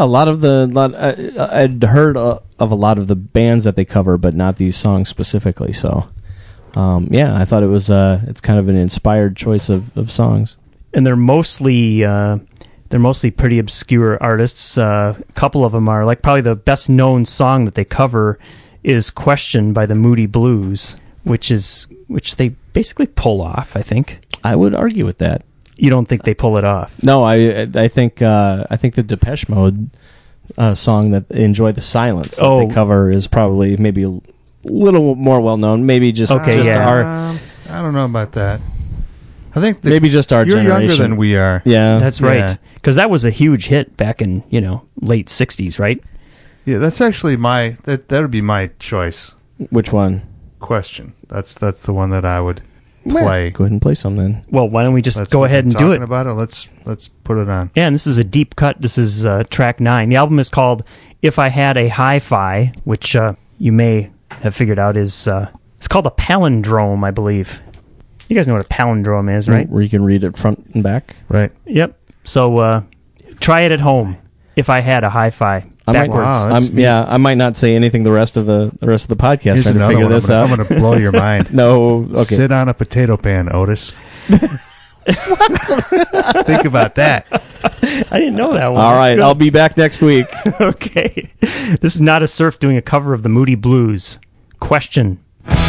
I'd heard of a lot of the bands that they cover, but not these songs specifically. So, I thought it was it's kind of an inspired choice of songs. And they're mostly pretty obscure artists. A couple of them are, like, probably the best known song that they cover is "Question" by the Moody Blues, which they basically pull off. I think. I would argue with that. You don't think they pull it off? No, I think the Depeche Mode song that "Enjoy the Silence" that they cover is probably maybe a little more well known. Maybe just I don't know about that. I think maybe just our you're generation. Younger than we are. Yeah, that's right. Because that was a huge hit back in late '60s, right? Yeah, that's actually that would be my choice. Which one? Question. That's the one that I would play. Go ahead and play some then. Well, why don't we just go ahead and do it? About it. Let's put it on. Yeah, and this is a deep cut. This is track 9. The album is called "If I Had a Hi-Fi," which you may have figured out is it's called a palindrome, I believe. You guys know what a palindrome is, right? Where you can read it front and back. Right. Yep. So try it at home. If I had a hi-fi backwards. I might not say anything the rest of the podcast. Here's trying to figure this out. I'm going to blow your mind. No. Okay. Sit on a potato pan, Otis. Think about that. I didn't know that one. All right. I'll be back next week. Okay. This is Nada Surf doing a cover of the Moody Blues. Question.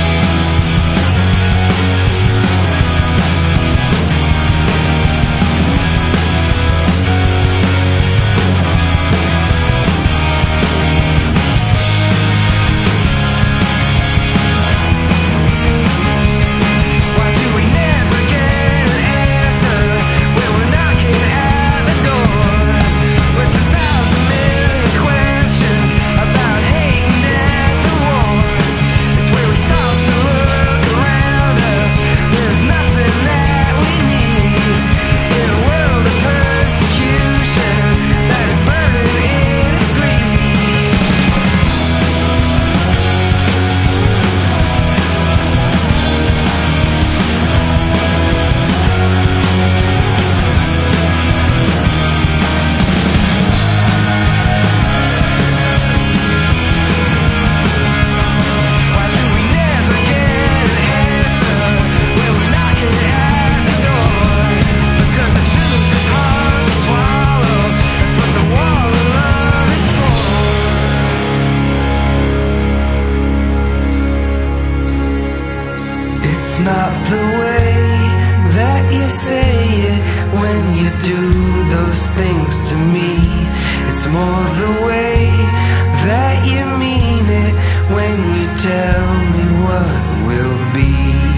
not the way that you say it when you do those things to me. It's more the way that you mean it when you tell me what will be.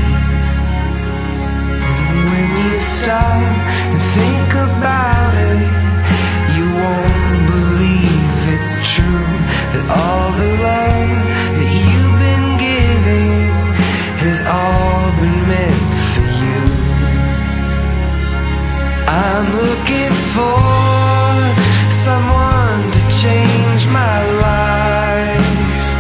When you stop and think about it, you won't believe it's true, that all the love that you've been giving has all been meant for you. I'm looking for someone to change my life.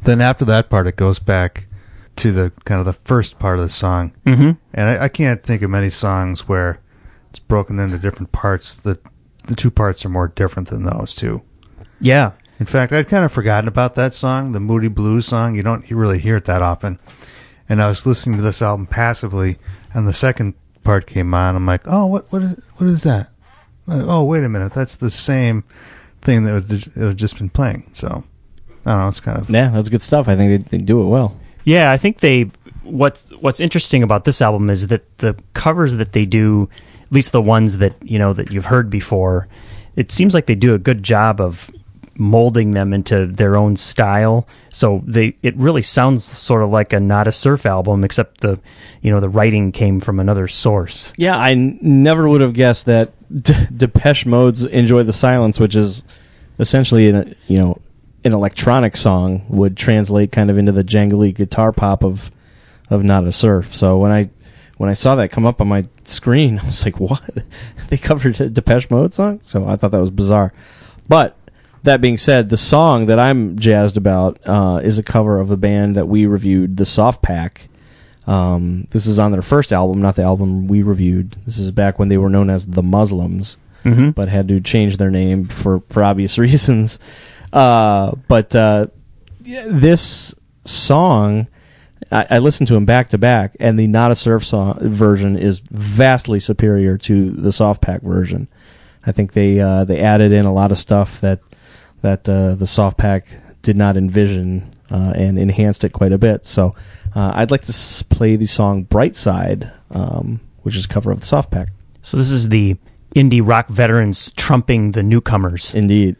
then after that part, it goes back to the kind of the first part of the song. Mm-hmm. And I can't think of many songs where it's broken into different parts. The two parts are more different than those two. Yeah. In fact, I'd kind of forgotten about that song, the Moody Blues song. You don't really hear it that often. And I was listening to this album passively, and the second part came on. I'm like, oh, what is that? Like, oh, wait a minute, that's the same thing that had just been playing. So I don't know. It's kind of Yeah, that's good stuff. I think they do it well. Yeah, I think what's interesting about this album is that the covers that they do, at least the ones that that you've heard before, it seems like they do a good job of molding them into their own style. So it really sounds sort of like a Not a Surf album, except the writing came from another source. Yeah, I never would have guessed that Depeche Mode's "Enjoy the Silence," which is essentially an electronic song, would translate kind of into the jangly guitar pop of Not a Surf. So when I saw that come up on my screen, I was like, "What? They covered a Depeche Mode song?" So I thought that was bizarre. But that being said, the song that I'm jazzed about is a cover of the band that we reviewed, the Soft Pack. This is on their first album, not the album we reviewed. This is back when they were known as the Muslims, but had to change their name for obvious reasons. This song, I listened to them back to back, and the Not a Surf version is vastly superior to the Soft Pack version. I think they added in a lot of stuff that the Soft Pack did not envision and enhanced it quite a bit. So I'd like to play the song Bright Side, which is a cover of the Soft Pack. So this is the indie rock veterans trumping the newcomers. Indeed.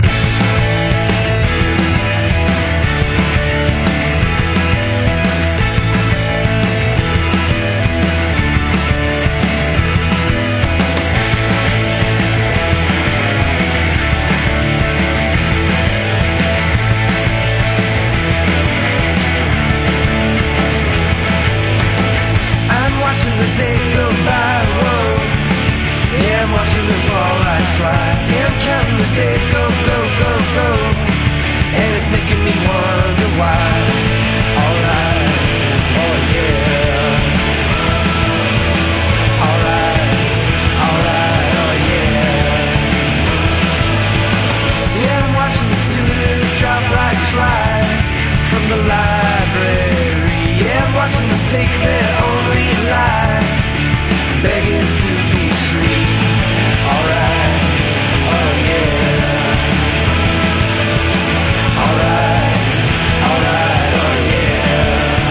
I'm watching the days go by, whoa. Yeah, I'm watching them fall like flies. Yeah, I'm counting the days go, go, go, go. And it's making me wonder why. Alright, oh yeah. Alright, oh yeah. Yeah, I'm watching the students drop like flies from the library. Yeah, I'm watching them take their only lives, begging to be free. Alright, oh yeah. Alright, oh yeah.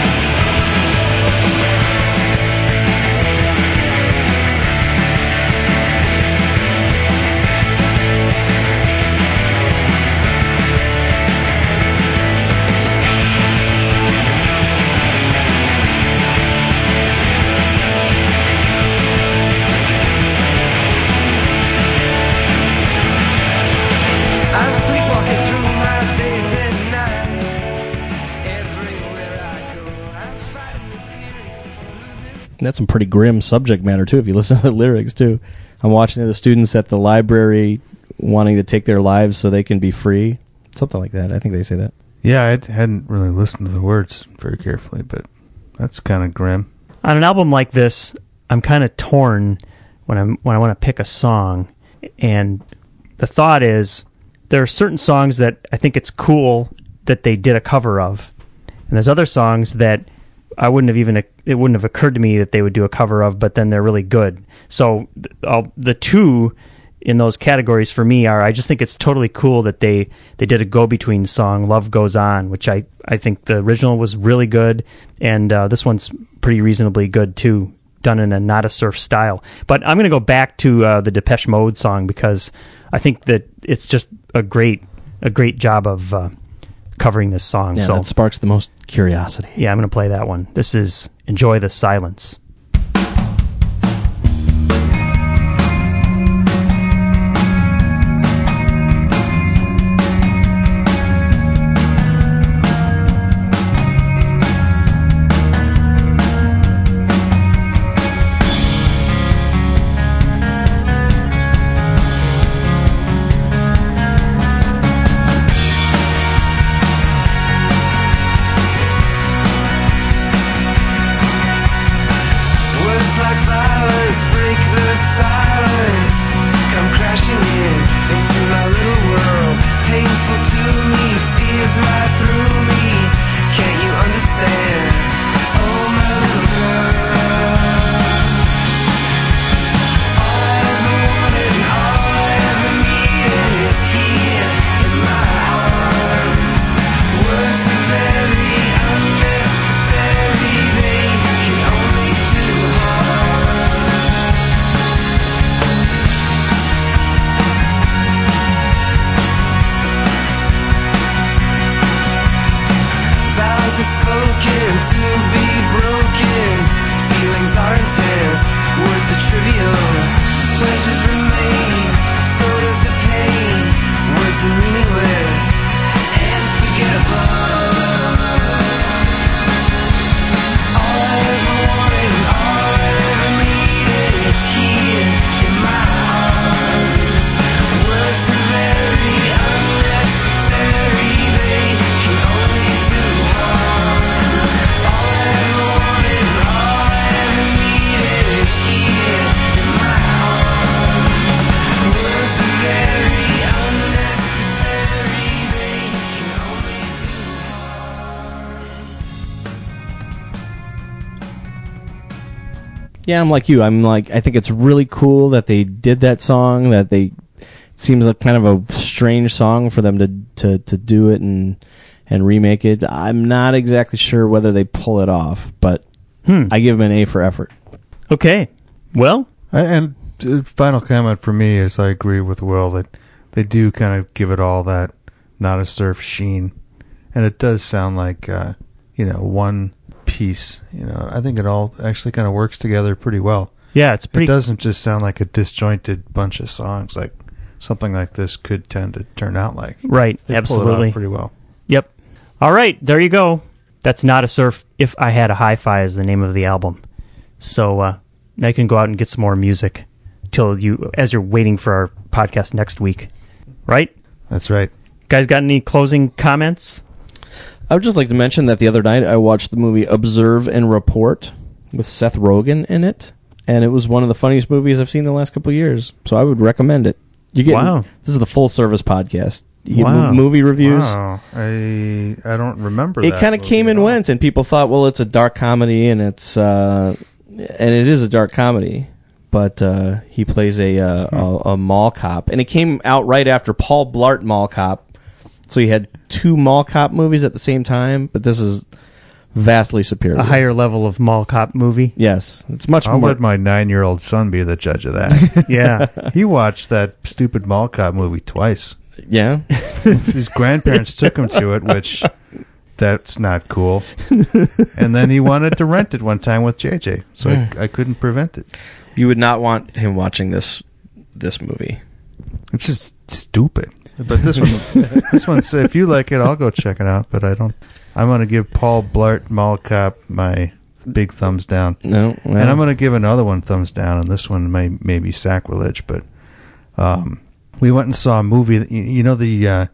I'm sleepwalking through my days and nights. Everywhere I go, I'm fighting the series of losing. That's some pretty grim subject matter, too, if you listen to the lyrics, too. I'm watching the students at the library wanting to take their lives so they can be free. Something like that. I think they say that. Yeah, I hadn't really listened to the words very carefully, but that's kind of grim. On an album like this, I'm kind of torn when I want to pick a song, and the thought is there are certain songs that I think it's cool that they did a cover of, and there's other songs that it wouldn't have occurred to me that they would do a cover of, but then they're really good. So the two in those categories for me are, I just think it's totally cool that they did a go-between song, Love Goes On, which I think the original was really good, and this one's pretty reasonably good too, done in a Not a Surf style. But I'm going to go back to the Depeche Mode song because I think that it's just a great job of covering this song. Yeah, so that sparks the most curiosity. yeah, I'm going to play that one. This is Enjoy the Silence. Alright, trivial. Pleasures remain, so does the pain. Words are meaningless and forgettable. All I ever wanted and all I ever needed is here in my arms. Words are very unnecessary, they can only do harm. All I ever wanted and all I ever needed is here in my arms. Words are very unnecessary, they can only do Yeah, I'm like you. I think it's really cool that they did that song. That it seems like kind of a strange song for them to do it and remake it. I'm not exactly sure whether they pull it off, but I give them an A for effort. Okay. Well, And final comment for me is I agree with Will that they do kind of give it all that Not a Surf sheen, and it does sound like one piece. I think it all actually kind of works together pretty well. yeah, it's It pretty. doesn't just sound like a disjointed bunch of songs like something like this could tend to turn out like. Right. They pull it Absolutely. off pretty well. Yep. All right. There you go. That's Not a Surf. If I Had a Hi-Fi is the name of the album. So now you can go out and get some more music as you're waiting for our podcast next week. Right? That's right. Guys, got any closing comments? I would just like to mention that the other night I watched the movie Observe and Report with Seth Rogen in it, and it was one of the funniest movies I've seen in the last couple of years. So I would recommend it. Wow. This is the full service podcast. You get Wow. movie reviews. Wow. I don't remember It that kind of movie came at and all. went, and people thought, well, it's a dark comedy, and it is a dark comedy. But he plays a mall cop, and it came out right after Paul Blart Mall Cop. So you had two mall cop movies at the same time, but this is vastly superior. A higher level of mall cop movie? Yes, it's much I'll more. let my 9-year-old son be the judge of that. Yeah. He watched that stupid Mall Cop movie twice. Yeah, His grandparents took him to it, which that's not cool. And then he wanted to rent it one time with JJ, so I couldn't prevent it. you would not want him watching this movie. It's just stupid. But this one, so if you like it, I'll go check it out. But I don't. I'm going to give Paul Blart Mall Cop my big thumbs down. No, well, And I'm going to give another one thumbs down, and this one may be sacrilege, but we went and saw a movie. The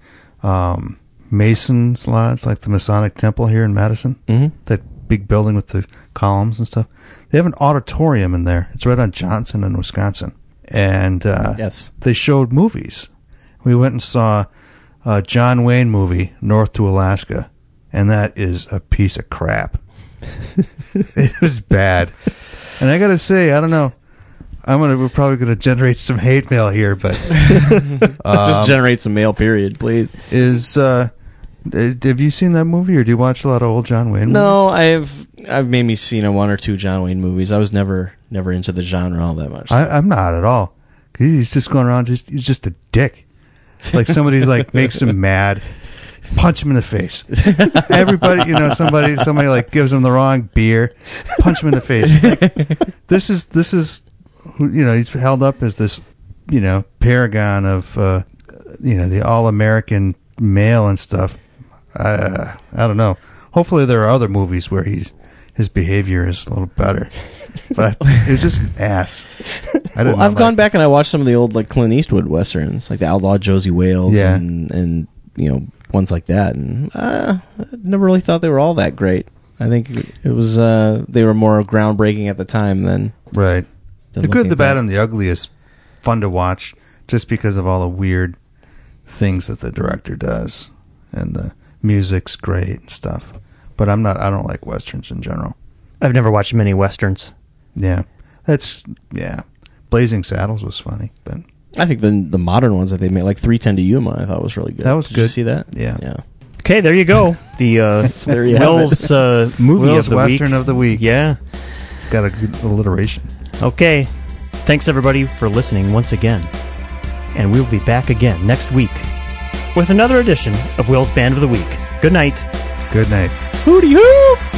Masons Lodge, like the Masonic Temple here in Madison, that big building with the columns and stuff. They have an auditorium in there. It's right on Johnson in Wisconsin, and yes. they showed movies. We went and saw a John Wayne movie, North to Alaska, and that is a piece of crap. It was bad. And I got to say, I don't know. We're probably going to generate some hate mail here, but Just generate some mail, period, please. have you seen that movie, or do you watch a lot of old John Wayne movies? No, I've maybe seen one or two John Wayne movies. I was never into the genre all that much. I'm not at all. He's just going around, he's just a dick. Like somebody like makes him mad, punch him in the face. Everybody, somebody like gives him the wrong beer, punch him in the face. Like, this is he's held up as this paragon of the all-American male and stuff. I don't know. Hopefully there are other movies where his behavior is a little better. But it was just an ass. I've gone back and I watched some of the old like Clint Eastwood westerns, like the Outlaw Josie Wales, Yeah. and ones like that. And I never really thought they were all that great. I think it was they were more groundbreaking at the time than Right. than The good, looking the bad, back. and the ugly is fun to watch just because of all the weird things that the director does. And the music's great and stuff. But I don't like westerns in general. I've never watched many westerns. Yeah. Blazing Saddles was funny, but I think the modern ones that they made, like 310 to Yuma, I thought was really good. That was Did you good. see that? Yeah. Yeah. Okay, there you go. The There you have Will's movie Will's of the Western week. of the week. Yeah. Got a good alliteration. Okay. Thanks, everybody, for listening once again. And we'll be back again next week with another edition of Will's Band of the Week. Good night. Good night. Hooty hoo!